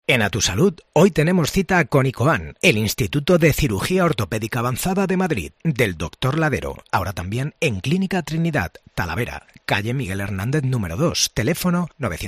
En A Tu Salud, hoy tenemos cita con ICOAN, el Instituto de Cirugía Ortopédica Avanzada de Madrid, del Dr. Ladero, ahora también en Clínica Trinidad, Talavera, calle Miguel Hernández número 2, teléfono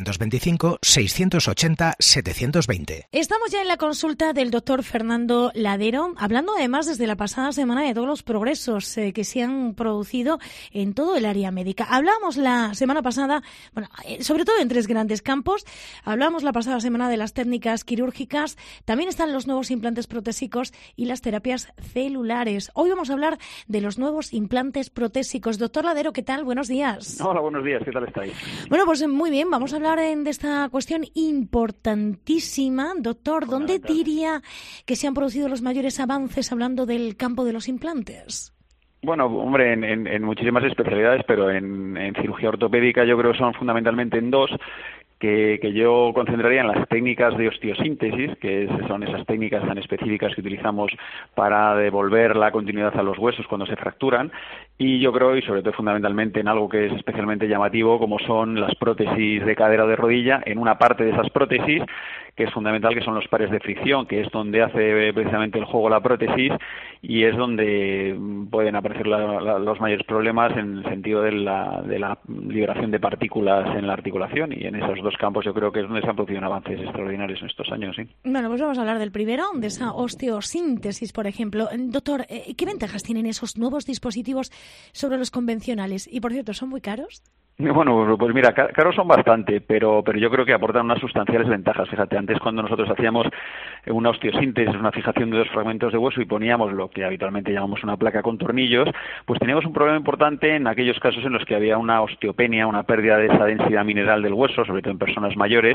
925-680-720. Estamos ya en la consulta del doctor Fernando Ladero, hablando además desde la pasada semana de todos los progresos que se han producido en todo el área médica. Hablamos la semana pasada, sobre todo en tres grandes campos, hablamos la pasada semana de las técnicas quirúrgicas, también están los nuevos implantes protésicos y las terapias celulares. Hoy vamos a hablar de los nuevos implantes protésicos. Doctor Ladero, ¿qué tal? Buenos días. Hola, buenos días. ¿Qué tal estáis? Bueno, pues muy bien. Vamos a hablar de esta cuestión importantísima. Doctor, ¿dónde diría que se han producido los mayores avances hablando del campo de los implantes? Bueno, hombre, en muchísimas especialidades, pero en cirugía ortopédica yo creo que son fundamentalmente en dos, que yo concentraría en las técnicas de osteosíntesis, que son esas técnicas tan específicas que utilizamos para devolver la continuidad a los huesos cuando se fracturan, y yo creo, y sobre todo fundamentalmente en algo que es especialmente llamativo, como son las prótesis de cadera o de rodilla, en una parte de esas prótesis, que es fundamental, que son los pares de fricción, que es donde hace precisamente el juego la prótesis, y es donde pueden aparecer los mayores problemas en el sentido de la liberación de partículas en la articulación, y en esos dos campos yo creo que es donde se han producido avances extraordinarios en estos años, sí. Bueno, pues vamos a hablar del primero, de esa osteosíntesis, por ejemplo. Doctor, ¿qué ventajas tienen esos nuevos dispositivos sobre los convencionales? Y, por cierto, ¿son muy caros? Bueno, pues mira, caros son bastante, pero yo creo que aportan unas sustanciales ventajas. Fíjate, antes cuando nosotros hacíamos una osteosíntesis, una fijación de dos fragmentos de hueso y poníamos lo que habitualmente llamamos una placa con tornillos, pues teníamos un problema importante en aquellos casos en los que había una osteopenia, una pérdida de esa densidad mineral del hueso, sobre todo en personas mayores,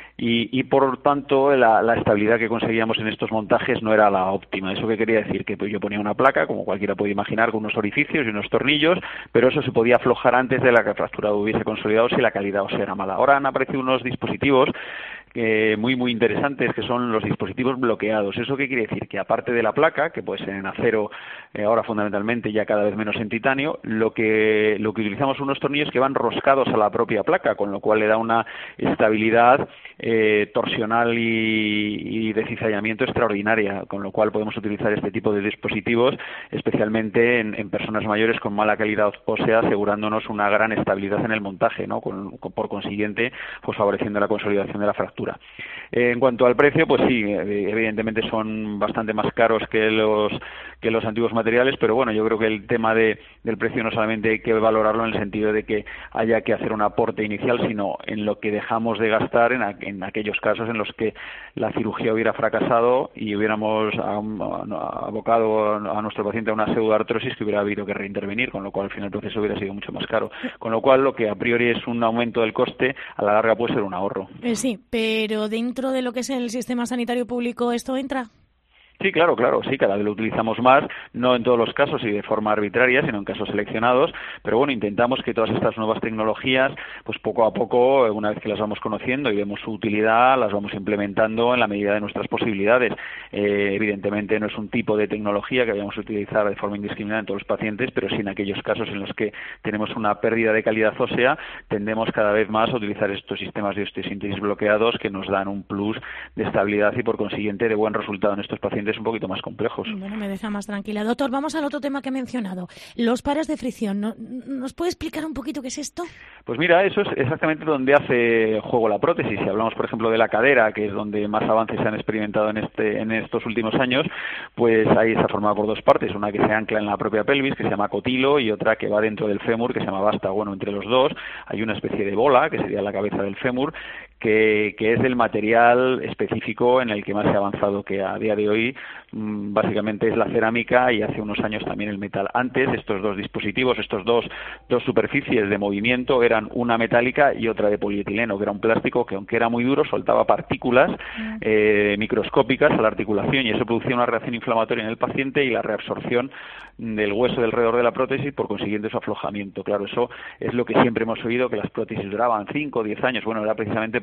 y por tanto la estabilidad que conseguíamos en estos montajes no era la óptima. ¿Eso qué quería decir? Que yo ponía una placa, como cualquiera puede imaginar, con unos orificios y unos tornillos, pero eso se podía aflojar antes de la que la fractura hubiese consolidado si la calidad ósea era mala. Ahora han aparecido unos dispositivos muy interesantes, que son los dispositivos bloqueados. ¿Eso qué quiere decir? Que aparte de la placa, que puede ser en acero, ahora fundamentalmente ya cada vez menos en titanio, lo que utilizamos son unos tornillos que van roscados a la propia placa, con lo cual le da una estabilidad torsional y de cizallamiento extraordinaria, con lo cual podemos utilizar este tipo de dispositivos especialmente en personas mayores con mala calidad ósea, asegurándonos una gran estabilidad en el montaje, ¿no? Por consiguiente, pues favoreciendo la consolidación de la fractura. En cuanto al precio, pues sí, evidentemente son bastante más caros que los antiguos materiales, pero bueno, yo creo que el tema del precio no solamente hay que valorarlo en el sentido de que haya que hacer un aporte inicial, sino en lo que dejamos de gastar en aquellos casos en los que la cirugía hubiera fracasado y hubiéramos abocado a nuestro paciente a una pseudoartrosis que hubiera habido que reintervenir, con lo cual al final el proceso hubiera sido mucho más caro. Con lo cual lo que a priori es un aumento del coste, a la larga puede ser un ahorro. Sí, pero dentro de lo que es el sistema sanitario público, ¿esto entra? Sí, claro, sí, cada vez lo utilizamos más, no en todos los casos y de forma arbitraria, sino en casos seleccionados, pero bueno, intentamos que todas estas nuevas tecnologías, pues poco a poco, una vez que las vamos conociendo y vemos su utilidad, las vamos implementando en la medida de nuestras posibilidades. Evidentemente no es un tipo de tecnología que vayamos a utilizar de forma indiscriminada en todos los pacientes, pero sí en aquellos casos en los que tenemos una pérdida de calidad ósea, tendemos cada vez más a utilizar estos sistemas de osteosíntesis bloqueados que nos dan un plus de estabilidad y por consiguiente de buen resultado en estos pacientes un poquito más complejos. Bueno, me deja más tranquila. Doctor, vamos al otro tema que ha mencionado, los pares de fricción. ¿Nos puede explicar un poquito qué es esto? Pues mira, eso es exactamente donde hace juego la prótesis. Si hablamos, por ejemplo, de la cadera, que es donde más avances se han experimentado en estos últimos años, pues ahí está formada por dos partes, una que se ancla en la propia pelvis, que se llama cotilo, y otra que va dentro del fémur, que se llama vasta. Bueno, entre los dos hay una especie de bola, que sería la cabeza del fémur, que es del material específico en el que más se ha avanzado, que a día de hoy básicamente es la cerámica y hace unos años también el metal. Antes estos dos dispositivos, estos dos superficies de movimiento eran una metálica y otra de polietileno, que era un plástico que aunque era muy duro soltaba partículas microscópicas a la articulación y eso producía una reacción inflamatoria en el paciente y la reabsorción del hueso alrededor de la prótesis, por consiguiente su aflojamiento. Claro, eso es lo que siempre hemos oído, que las prótesis duraban 5 o 10 años. Bueno, era precisamente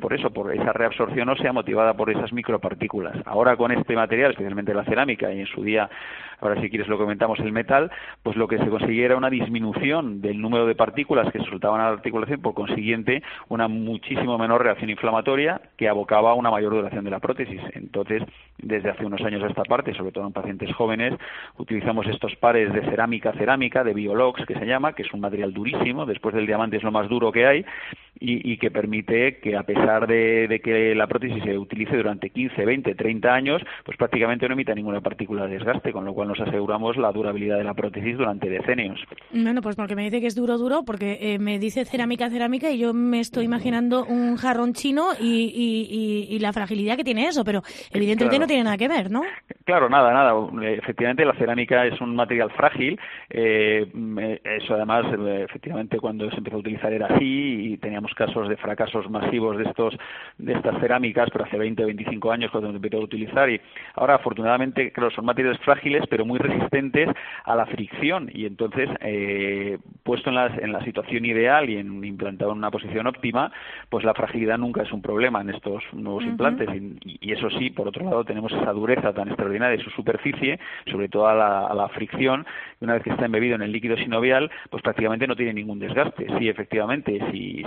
por eso, por esa reabsorción ósea motivada por esas micropartículas. Ahora con este material, especialmente la cerámica y en su día, ahora si quieres lo comentamos, el metal, pues lo que se conseguía era una disminución del número de partículas que se soltaban a la articulación, por consiguiente una muchísimo menor reacción inflamatoria que abocaba a una mayor duración de la prótesis. Entonces, desde hace unos años a esta parte, sobre todo en pacientes jóvenes, utilizamos estos pares de cerámica, de Biolox, que se llama, que es un material durísimo, después del diamante es lo más duro que hay, y que permite que, a pesar de que la prótesis se utilice durante 15, 20, 30 años, pues prácticamente no emita ninguna partícula de desgaste, con lo cual nos aseguramos la durabilidad de la prótesis durante decenios. Bueno, pues porque me dice que es duro, porque me dice cerámica, y yo me estoy imaginando un jarrón chino y la fragilidad que tiene eso, pero evidentemente no tiene nada que ver, ¿no? Claro, nada. Efectivamente, la cerámica es un material frágil. Eso, además, efectivamente, cuando se empezó a utilizar era así y teníamos casos de fracasos masivos de estas cerámicas, pero hace 20 o 25 años cuando se empezó a utilizar. Y ahora, afortunadamente, claro, son materiales frágiles, pero muy resistentes a la fricción. Y entonces, puesto en la situación ideal y implantado en una posición óptima, pues la fragilidad nunca es un problema en estos nuevos implantes. Y eso sí, por otro lado, tenemos esa dureza tan extraordinaria de su superficie, sobre todo a la fricción, y una vez que está embebido en el líquido sinovial, pues prácticamente no tiene ningún desgaste. Sí, efectivamente, si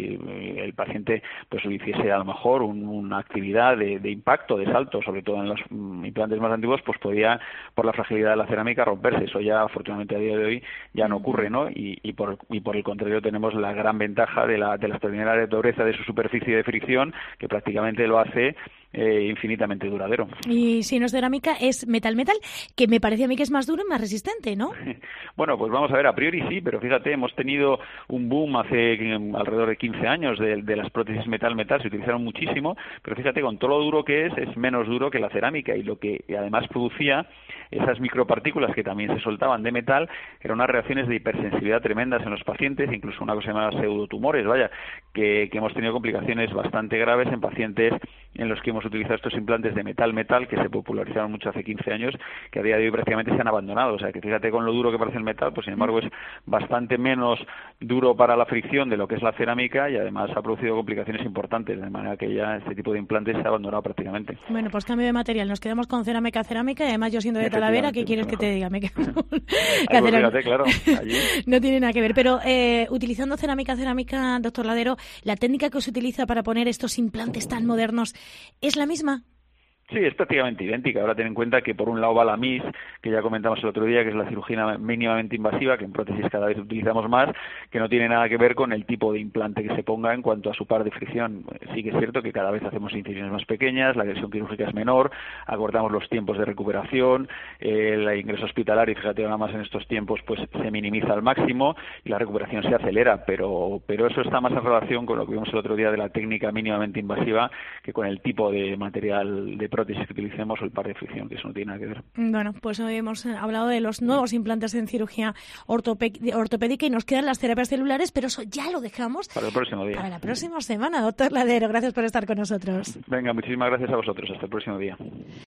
el paciente pues hiciese a lo mejor una actividad de impacto, de salto, sobre todo en los implantes más antiguos, pues podía, por la fragilidad de la cerámica, romperse. Eso ya, afortunadamente, a día de hoy ya no ocurre, ¿no? Y por el contrario, tenemos la gran ventaja de la extraordinaria dureza de su superficie de fricción, que prácticamente lo hace infinitamente duradero. Y si no es cerámica, es metal, que me parece a mí que es más duro y más resistente, ¿no? Bueno, pues vamos a ver, a priori sí, pero fíjate, hemos tenido un boom hace alrededor de 15 años de las prótesis metal, se utilizaron muchísimo, pero fíjate, con todo lo duro que es menos duro que la cerámica, y lo que además producía esas micropartículas que también se soltaban de metal, eran unas reacciones de hipersensibilidad tremendas en los pacientes, incluso una cosa llamada pseudotumores, que hemos tenido complicaciones bastante graves en pacientes en los que hemos utilizado estos implantes de metal, que se popularizaron mucho hace 15 años, que a día de hoy prácticamente se han abandonado. O sea, que fíjate con lo duro que parece el metal, pues sin embargo es bastante menos duro para la fricción de lo que es la cerámica, y además ha producido complicaciones importantes, de manera que ya este tipo de implantes se ha abandonado prácticamente. Bueno, pues cambio de material, nos quedamos con cerámica, y además yo siendo de Talavera, ¿qué quieres que te diga? Me quedo fíjate, claro, allí. No tiene nada que ver, pero utilizando cerámica, doctor Ladero, la técnica que se utiliza para poner estos implantes tan modernos, ¿es la misma? Sí, es prácticamente idéntica. Ahora ten en cuenta que por un lado va la MIS, que ya comentamos el otro día, que es la cirugía mínimamente invasiva, que en prótesis cada vez utilizamos más, que no tiene nada que ver con el tipo de implante que se ponga en cuanto a su par de fricción. Sí que es cierto que cada vez hacemos incisiones más pequeñas, la agresión quirúrgica es menor, acortamos los tiempos de recuperación, el ingreso hospitalario, fíjate, nada más en estos tiempos, pues se minimiza al máximo y la recuperación se acelera, pero eso está más en relación con lo que vimos el otro día de la técnica mínimamente invasiva que con el tipo de material de prótesis que utilicemos o el par de fricción, que eso no tiene nada que ver. Bueno, pues hoy hemos hablado de los nuevos implantes en cirugía ortopédica y nos quedan las terapias celulares, pero eso ya lo dejamos para el próximo día. Para la próxima semana, doctor Ladero. Gracias por estar con nosotros. Venga, muchísimas gracias a vosotros. Hasta el próximo día.